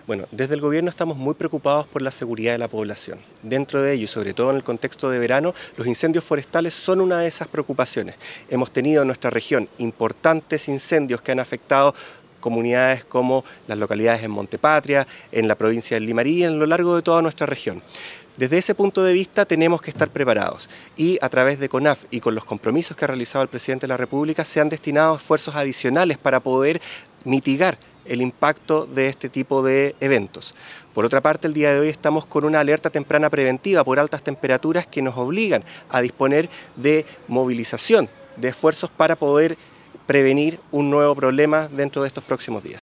Bueno, desde el gobierno estamos muy preocupados por la seguridad de la población. Dentro de ello, y sobre todo en el contexto de verano, los incendios forestales son una de esas preocupaciones. Hemos tenido en nuestra región importantes incendios que han afectado comunidades como las localidades en Montepatria, en la provincia de Limarí y a lo largo de toda nuestra región. Desde ese punto de vista tenemos que estar preparados y a través de CONAF y con los compromisos que ha realizado el presidente de la República se han destinado esfuerzos adicionales para poder mitigar el impacto de este tipo de eventos. Por otra parte, el día de hoy estamos con una alerta temprana preventiva por altas temperaturas que nos obligan a disponer de movilización de esfuerzos para poder prevenir un nuevo problema dentro de estos próximos días.